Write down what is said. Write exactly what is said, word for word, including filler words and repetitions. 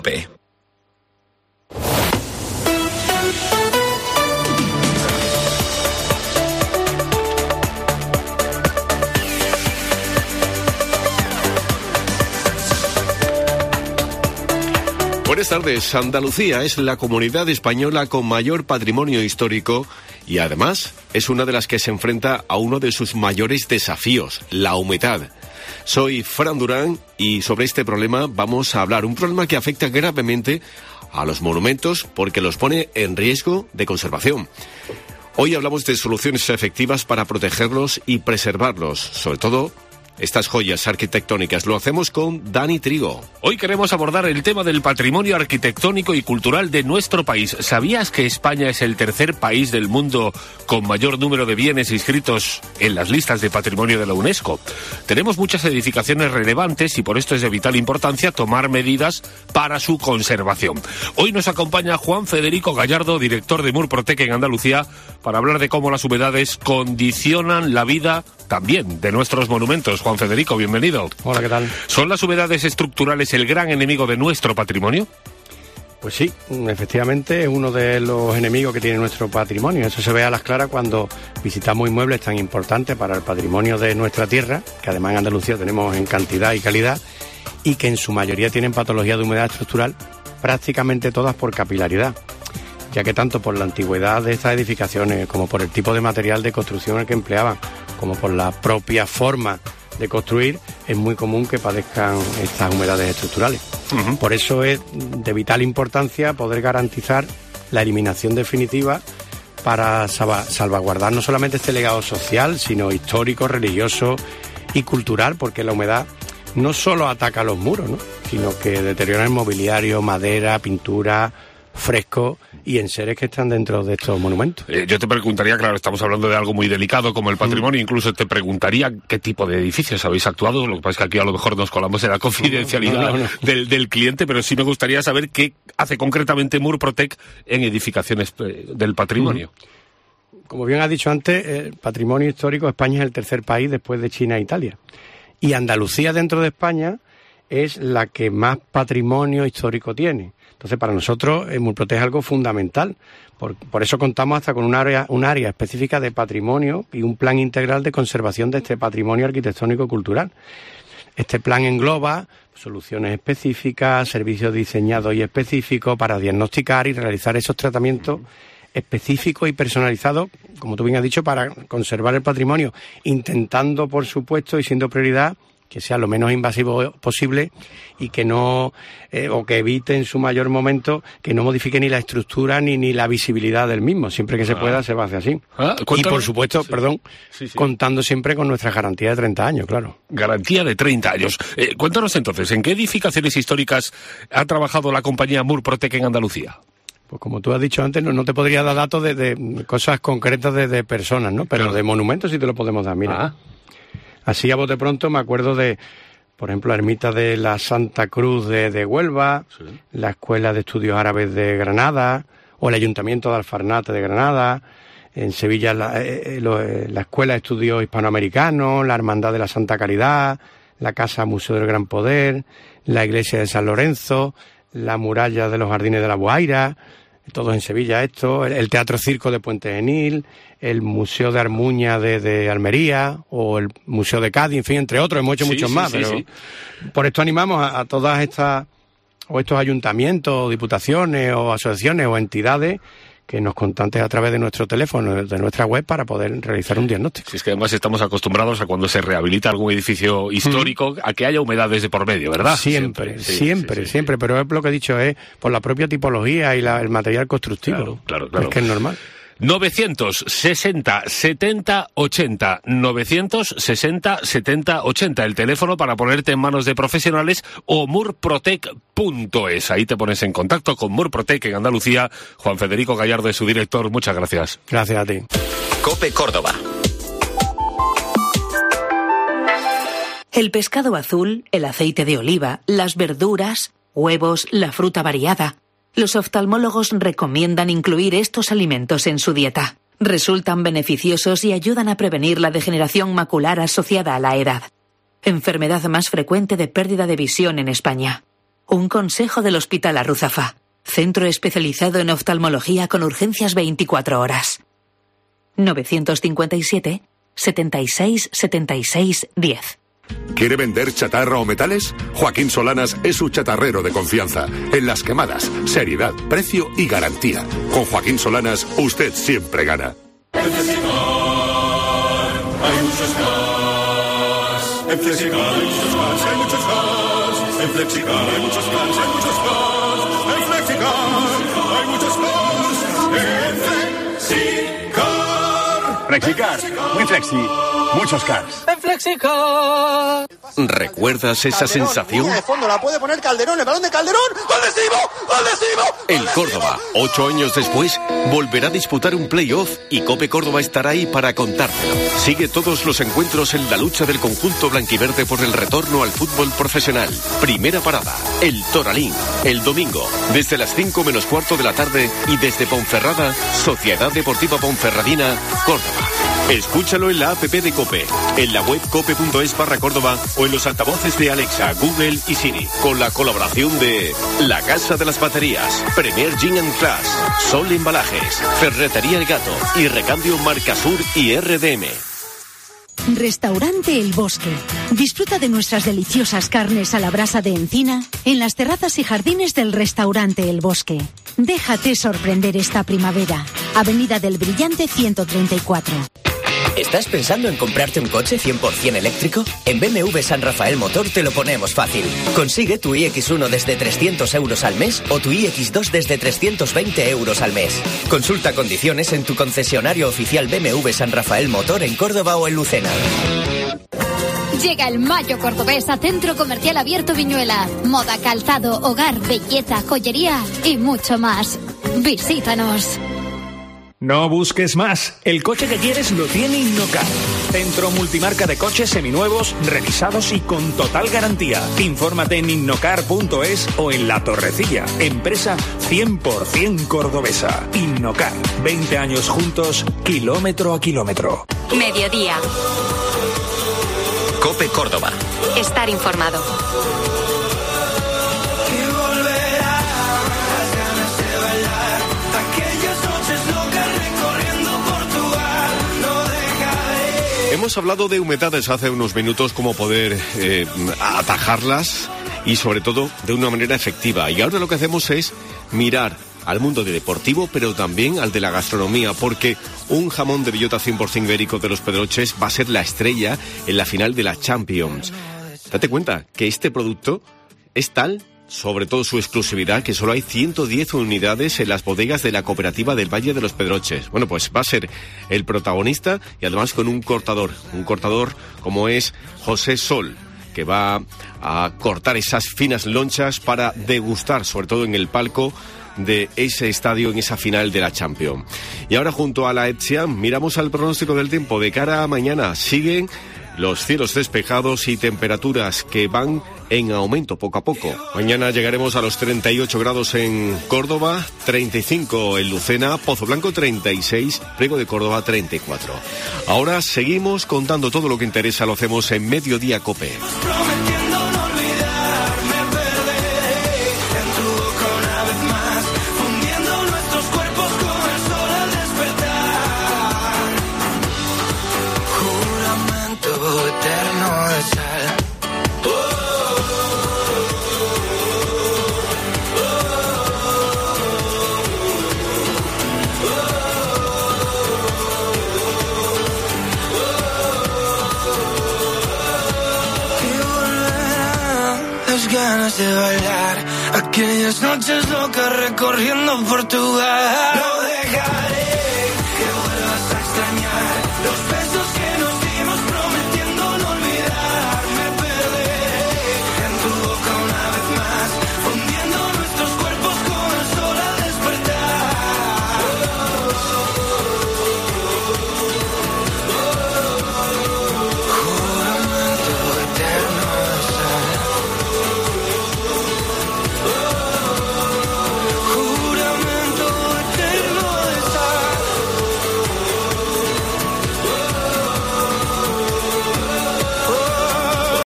P. Buenas tardes. Andalucía es la comunidad española con mayor patrimonio histórico y además es una de las que se enfrenta a uno de sus mayores desafíos, la humedad. Soy Fran Durán y sobre este problema vamos a hablar, un problema que afecta gravemente a los monumentos porque los pone en riesgo de conservación. Hoy hablamos de soluciones efectivas para protegerlos y preservarlos, sobre todo estas joyas arquitectónicas. Lo hacemos con Dani Trigo. Hoy queremos abordar el tema del patrimonio arquitectónico y cultural de nuestro país. ¿Sabías que España es el tercer país del mundo con mayor número de bienes inscritos en las listas de patrimonio de la UNESCO? Tenemos muchas edificaciones relevantes y por esto es de vital importancia tomar medidas para su conservación. Hoy nos acompaña Juan Federico Gallardo, director de Murprotec en Andalucía, para hablar de cómo las humedades condicionan la vida también de nuestros monumentos. Juan Federico, bienvenido. Hola, ¿qué tal? ¿Son las humedades estructurales el gran enemigo de nuestro patrimonio? Pues sí, efectivamente es uno de los enemigos que tiene nuestro patrimonio. Eso se ve a las claras cuando visitamos inmuebles tan importantes para el patrimonio de nuestra tierra, que además en Andalucía tenemos en cantidad y calidad, y que en su mayoría tienen patología de humedad estructural, prácticamente todas por capilaridad, ya que tanto por la antigüedad de estas edificaciones como por el tipo de material de construcción que empleaban, como por la propia forma de construir, es muy común que padezcan estas humedades estructurales. Uh-huh. Por eso es de vital importancia poder garantizar la eliminación definitiva para salvaguardar no solamente este legado social, sino histórico, religioso y cultural, porque la humedad no solo ataca los muros, ¿no?, sino que deteriora el mobiliario, madera, pintura, fresco y enseres que están dentro de estos monumentos. Eh, yo te preguntaría, claro, estamos hablando de algo muy delicado como el patrimonio, mm. incluso te preguntaría qué tipo de edificios habéis actuado. Lo que pasa es que aquí a lo mejor nos colamos en la confidencialidad no, no, no. Del, del cliente, pero sí me gustaría saber qué hace concretamente Murprotec en edificaciones del patrimonio. Mm. Como bien has dicho antes, el patrimonio histórico, España es el tercer país después de China e Italia. Y Andalucía dentro de España es la que más patrimonio histórico tiene. Entonces, para nosotros, eh, Murprotec es algo fundamental. Por, por eso contamos hasta con un área, un área específica de patrimonio y un plan integral de conservación de este patrimonio arquitectónico cultural. Este plan engloba soluciones específicas, servicios diseñados y específicos para diagnosticar y realizar esos tratamientos específicos y personalizados, como tú bien has dicho, para conservar el patrimonio, intentando, por supuesto, y siendo prioridad, que sea lo menos invasivo posible y que no, eh, o que evite en su mayor momento que no modifique ni la estructura ni, ni la visibilidad del mismo. Siempre que se pueda, ah. se va a hacer así. Ah, y por supuesto, sí. perdón, sí, sí. contando siempre con nuestra garantía de treinta años, claro. Garantía de treinta años. Eh, cuéntanos entonces, ¿en qué edificaciones históricas ha trabajado la compañía Murprotec en Andalucía? Pues como tú has dicho antes, no, no te podría dar datos de, de cosas concretas de, de personas, ¿no? Pero claro. de monumentos sí te lo podemos dar, mira. Ah. Así a bote pronto me acuerdo de, por ejemplo, la ermita de la Santa Cruz de, de Huelva, sí. la Escuela de Estudios Árabes de Granada, o el Ayuntamiento de Alfarnate de Granada, en Sevilla la, eh, lo, eh, la Escuela de Estudios Hispanoamericanos, la Hermandad de la Santa Caridad, la Casa Museo del Gran Poder, la Iglesia de San Lorenzo, la Muralla de los Jardines de la Boaira, todos en Sevilla esto, el, el Teatro Circo de Puente Genil, el Museo de Armuña de, de Almería, o el Museo de Cádiz, en fin, entre otros, hemos hecho sí, muchos sí, más, sí, pero sí. por esto animamos a, a todas estas, o estos ayuntamientos, diputaciones, o asociaciones, o entidades, que nos contacten a través de nuestro teléfono, de nuestra web, para poder realizar un diagnóstico. Si es que además estamos acostumbrados a cuando se rehabilita algún edificio histórico, mm. a que haya humedades de por medio, ¿verdad? Siempre, siempre, sí, siempre, sí, sí, siempre, sí. pero es lo que he dicho, es por la propia tipología y la, el material constructivo. Claro, claro, claro. Es que es normal. novecientos sesenta setenta ochenta, novecientos sesenta setenta ochenta, el teléfono para ponerte en manos de profesionales, o murprotec punto es. Ahí te pones en contacto con Murprotec en Andalucía. Juan Federico Gallardo es su director. Muchas gracias. Gracias a ti. COPE Córdoba. El pescado azul, el aceite de oliva, las verduras, huevos, la fruta variada. Los oftalmólogos recomiendan incluir estos alimentos en su dieta. Resultan beneficiosos y ayudan a prevenir la degeneración macular asociada a la edad, enfermedad más frecuente de pérdida de visión en España. Un consejo del Hospital Arruzafa. Centro especializado en oftalmología con urgencias veinticuatro horas. novecientos cincuenta y siete, setenta y seis, setenta y seis, diez. ¿Quiere vender chatarra o metales? Joaquín Solanas es su chatarrero de confianza. En las quemadas, seriedad, precio y garantía. Con Joaquín Solanas, usted siempre gana. En Flexicar hay muchos cars. En Flexicar hay muchos cars, hay muchos cars. En Flexicar hay muchos cars, hay muchos cars. En Flexicar hay muchos cars. En Flexicar. Flexicar, muy flexi, muchos cars. En Flexicar. ¿Recuerdas esa Calderón, sensación? línea de fondo, la puede poner Calderón, el balón de Calderón. ¡Gol de Simo! ¡Gol de Simo! El Córdoba, ocho años después, volverá a disputar un playoff y Cope Córdoba estará ahí para contártelo. Sigue todos los encuentros en la lucha del conjunto blanquiverde por el retorno al fútbol profesional. Primera parada, el Toralín. El domingo, desde las cinco menos cuarto de la tarde y desde Ponferrada, Sociedad Deportiva Ponferradina, Córdoba. Escúchalo en la app de Cope, en la web cope.es barra Córdoba o en los altavoces de Alexa, Google y Siri, con la colaboración de La Casa de las Baterías, Premier Gin and Class, Sol Embalajes, Ferretería El Gato y Recambio Marcasur y R D M. Restaurante El Bosque. Disfruta de nuestras deliciosas carnes a la brasa de encina en las terrazas y jardines del Restaurante El Bosque. Déjate sorprender esta primavera. Avenida del Brillante ciento treinta y cuatro. ¿Estás pensando en comprarte un coche cien por ciento eléctrico? En B M W San Rafael Motor te lo ponemos fácil. Consigue tu i equis uno desde trescientos euros al mes o tu i equis dos desde trescientos veinte euros al mes. Consulta condiciones en tu concesionario oficial B M W San Rafael Motor en Córdoba o en Lucena. Llega el Mayo Cordobés a Centro Comercial Abierto Viñuela. Moda, calzado, hogar, belleza, joyería y mucho más. Visítanos. No busques más. El coche que quieres lo tiene Innocar. Centro multimarca de coches seminuevos, revisados y con total garantía. Infórmate en innocar punto es o en La Torrecilla. Empresa cien por ciento cordobesa. Innocar. veinte años juntos, kilómetro a kilómetro. Mediodía. Cope Córdoba. Estar informado. Hemos hablado de humedades hace unos minutos, cómo poder eh, atajarlas y sobre todo de una manera efectiva. Y ahora lo que hacemos es mirar al mundo de deportivo, pero también al de la gastronomía, porque un jamón de bellota cien por ciento ibérico de Los Pedroches va a ser la estrella en la final de la Champions. Date cuenta que este producto es tal, sobre todo su exclusividad, que solo hay ciento diez unidades en las bodegas de la cooperativa del Valle de Los Pedroches. Bueno, pues va a ser el protagonista y además con un cortador, un cortador como es José Sol, que va a cortar esas finas lonchas para degustar, sobre todo en el palco de ese estadio en esa final de la Champions. Y ahora junto a la Etzian miramos al pronóstico del tiempo de cara a mañana. Siguen los cielos despejados y temperaturas que van en aumento poco a poco. Mañana llegaremos a los treinta y ocho grados en Córdoba, treinta y cinco en Lucena, Pozo Blanco treinta y seis, Priego de Córdoba treinta y cuatro. Ahora seguimos contando todo lo que interesa, lo hacemos en Mediodía Cope. Ganas de bailar aquellas noches locas recorriendo Portugal. No dejaré que vuelvas a extrañar los